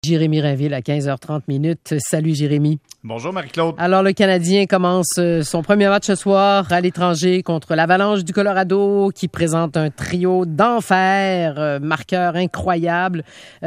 Jérémy Rainville à 15h30. Salut Jérémy. Bonjour Marie-Claude. Alors le Canadien commence son premier match ce soir à l'étranger contre l'Avalanche du Colorado qui présente un trio d'enfer, marqueur incroyable.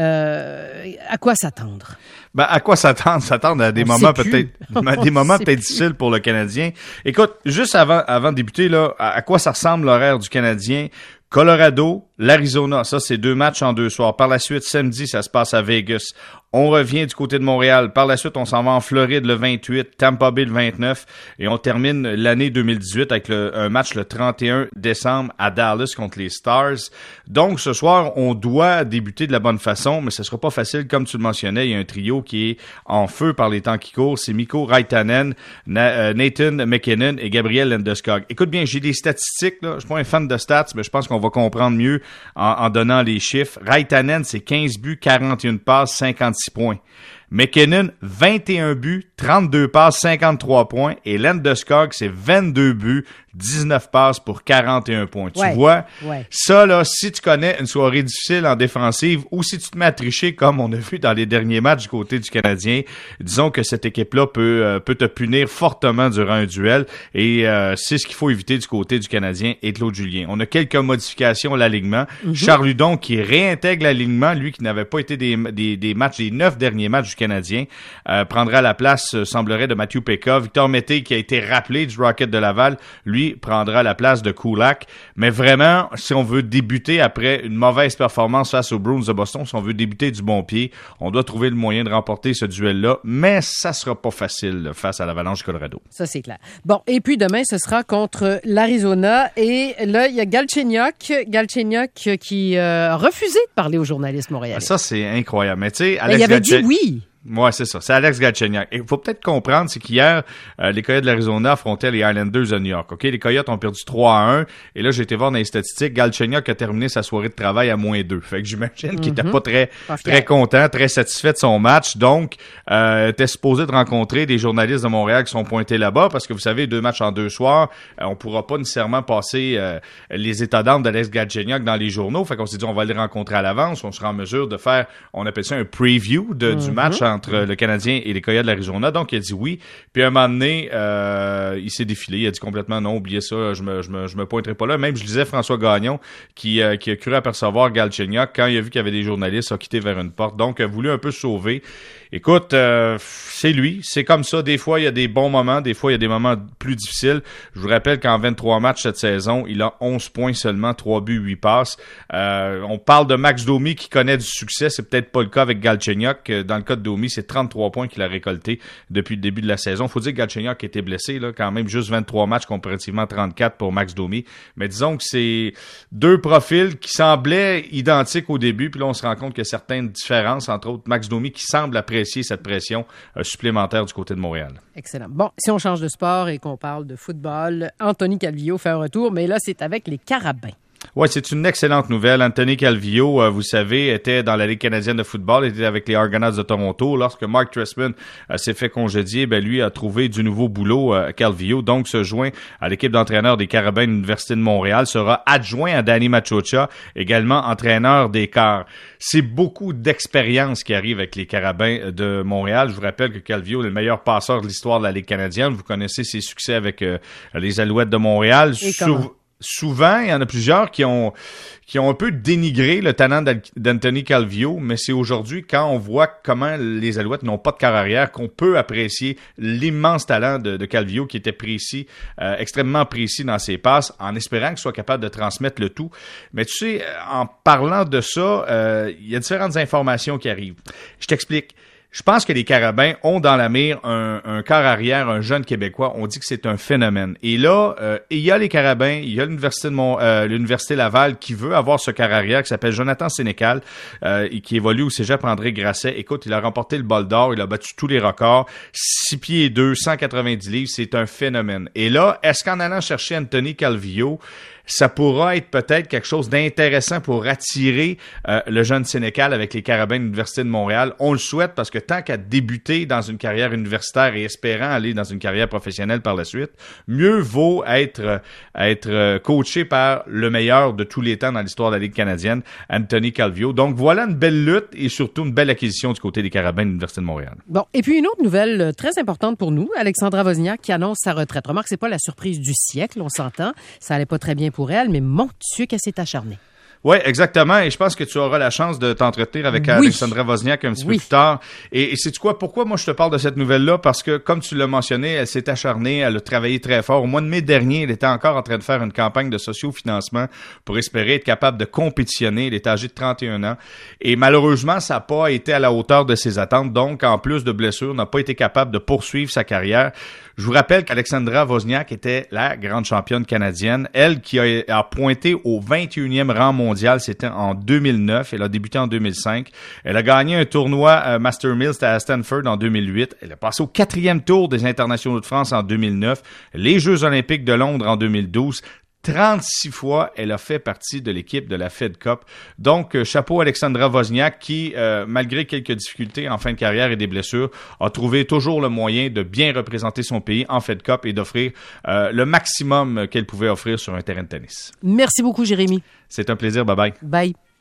À quoi s'attendre? À quoi s'attendre? S'attendre à des moments peut-être difficiles pour le Canadien. Écoute, juste avant de débuter, là, à quoi ça ressemble l'horaire du Canadien? Colorado, l'Arizona, ça c'est 2 matchs en 2 soirs. Par la suite, samedi, ça se passe à Vegas. On revient du côté de Montréal. Par la suite, on s'en va en Floride le 28, Tampa Bay le 29 et on termine l'année 2018 avec un match le 31 décembre à Dallas contre les Stars. Donc ce soir, on doit débuter de la bonne façon, mais ce sera pas facile comme tu le mentionnais. Il y a un trio qui est en feu par les temps qui courent. C'est Mikko Raitanen, Nathan MacKinnon et Gabriel Landeskog. Écoute bien, j'ai des statistiques, là. Je suis pas un fan de stats, mais je pense qu'on va comprendre mieux en donnant les chiffres. Raitanen, c'est 15 buts, 41 passes, 56 points. MacKinnon, 21 buts, 32 passes, 53 points. Et Landeskog, c'est 22 buts, 19 passes pour 41 points. Tu vois? Ouais. Ça, là, si tu connais une soirée difficile en défensive ou si tu te mets à tricher comme on a vu dans les derniers matchs du côté du Canadien, disons que cette équipe-là peut te punir fortement durant un duel. Et c'est ce qu'il faut éviter du côté du Canadien et Claude Julien. On a quelques modifications à l'alignement. Charles Hudon qui réintègre l'alignement, lui qui n'avait pas été des matchs, des 9 derniers matchs du Canadien, prendra la place, semblerait, de Matthew Pekka. Victor Mété, qui a été rappelé du Rocket de Laval, lui prendra la place de Kulak. Mais vraiment, si on veut débuter après une mauvaise performance face aux Bruins de Boston, si on veut débuter du bon pied, on doit trouver le moyen de remporter ce duel-là. Mais ça sera pas facile face à l'Avalanche du Colorado. Ça, c'est clair. Bon, et puis demain, ce sera contre l'Arizona. Et là, il y a Galchenyuk qui a refusé de parler aux journalistes montréalais. Ça, c'est incroyable. Mais tu sais, il avait dit oui. Ouais, c'est ça. C'est Alex Galchenyuk. Et il faut peut-être comprendre, c'est qu'hier, les Coyotes de l'Arizona affrontaient les Islanders de New York. OK? Les Coyotes ont perdu 3-1. Et là, j'ai été voir dans les statistiques. Galchenyuk a terminé sa soirée de travail à -2. Fait que j'imagine qu'il était pas très content, très satisfait de son match. Donc, était supposé de rencontrer des journalistes de Montréal qui sont pointés là-bas parce que vous savez, 2 matchs en 2 soirs, on pourra pas nécessairement passer les états d'âme d'Alex Galchenyuk dans les journaux. Fait qu'on s'est dit, on va les rencontrer à l'avance. On sera en mesure de faire, on appelle ça un preview du match entre le Canadien et les Coyotes de l'Arizona. Donc, il a dit oui. Puis, à un moment donné, il s'est défilé. Il a dit complètement non, oubliez ça, je me pointerai pas là. Même, je lisais François Gagnon qui a cru apercevoir Galchenyuk. Quand il a vu qu'il y avait des journalistes, il a quitté vers une porte. Donc, il a voulu un peu se sauver. Écoute, c'est lui. C'est comme ça. Des fois, il y a des bons moments. Des fois, il y a des moments plus difficiles. Je vous rappelle qu'en 23 matchs cette saison, il a 11 points seulement, 3 buts, 8 passes. On parle de Max Domi qui connaît du succès. C'est peut-être pas le cas avec Galchenyuk. Dans le cas de Domi, c'est 33 points qu'il a récolté depuis le début de la saison. Faut dire que Galchenyuk a été blessé, là, quand même juste 23 matchs comparativement 34 pour Max Domi. Mais disons que c'est 2 profils qui semblaient identiques au début. Puis là, on se rend compte qu'il y a certaines différences. Entre autres, Max Domi qui semble apprécier cette pression supplémentaire du côté de Montréal. Excellent. Bon, si on change de sport et qu'on parle de football, Anthony Calvillo fait un retour, mais là, c'est avec les Carabins. Oui, c'est une excellente nouvelle. Anthony Calvillo, vous savez, était dans la Ligue canadienne de football, était avec les Argonauts de Toronto. Lorsque Mark Trestman s'est fait congédier, lui a trouvé du nouveau boulot, Calvillo, donc se joint à l'équipe d'entraîneurs des Carabins de l'Université de Montréal, sera adjoint à Danny Machocha, également entraîneur des Cars. C'est beaucoup d'expérience qui arrive avec les Carabins de Montréal. Je vous rappelle que Calvillo est le meilleur passeur de l'histoire de la Ligue canadienne. Vous connaissez ses succès avec les Alouettes de Montréal. Souvent, il y en a plusieurs qui ont un peu dénigré le talent d'Anthony Calvillo, mais c'est aujourd'hui, quand on voit comment les Alouettes n'ont pas de quart arrière, qu'on peut apprécier l'immense talent de Calvillo, qui était précis, extrêmement précis dans ses passes, en espérant qu'il soit capable de transmettre le tout. Mais tu sais, en parlant de ça, il y a différentes informations qui arrivent. Je t'explique. Je pense que les Carabins ont dans la mire un quart arrière, un jeune Québécois. On dit que c'est un phénomène. Et là, il y a les Carabins, il y a l'Université Laval qui veut avoir ce quart arrière qui s'appelle Jonathan Sénécal, et qui évolue au cégep André Grasset. Écoute, il a remporté le bol d'or, il a battu tous les records. 6 pieds 2, 190 livres, c'est un phénomène. Et là, est-ce qu'en allant chercher Anthony Calvillo, ça pourra être peut-être quelque chose d'intéressant pour attirer le jeune Sénécal avec les Carabins de l'Université de Montréal. On le souhaite parce que tant qu'à débuter dans une carrière universitaire et espérant aller dans une carrière professionnelle par la suite, mieux vaut être coaché par le meilleur de tous les temps dans l'histoire de la Ligue canadienne, Anthony Calvillo. Donc voilà une belle lutte et surtout une belle acquisition du côté des Carabins de l'Université de Montréal. Bon, et puis une autre nouvelle très importante pour nous, Alexandra Wozniak qui annonce sa retraite. Remarque, c'est pas la surprise du siècle, on s'entend. Ça allait pas très bien pour elle, mais mon Dieu qu'elle s'est acharnée. Oui, exactement. Et je pense que tu auras la chance de t'entretenir avec Alexandra Wozniak un petit peu plus tard. Et sais-tu quoi? Pourquoi moi je te parle de cette nouvelle-là? Parce que, comme tu l'as mentionné, elle s'est acharnée, elle a travaillé très fort. Au mois de mai dernier, elle était encore en train de faire une campagne de sociofinancement pour espérer être capable de compétitionner. Elle est âgée de 31 ans. Et malheureusement, ça n'a pas été à la hauteur de ses attentes. Donc, en plus de blessures, n'a pas été capable de poursuivre sa carrière. Je vous rappelle qu'Alexandra Wozniak était la grande championne canadienne. Elle qui a pointé au 21e rang mondial, c'était en 2009. Elle a débuté en 2005. Elle a gagné un tournoi Master Mills à Stanford en 2008. Elle a passé au 4e tour des internationaux de France en 2009. Les Jeux olympiques de Londres en 2012. 36 fois, elle a fait partie de l'équipe de la Fed Cup. Donc, chapeau Alexandra Wozniak qui, malgré quelques difficultés en fin de carrière et des blessures, a trouvé toujours le moyen de bien représenter son pays en Fed Cup et d'offrir le maximum qu'elle pouvait offrir sur un terrain de tennis. Merci beaucoup, Jérémy. C'est un plaisir. Bye-bye. Bye.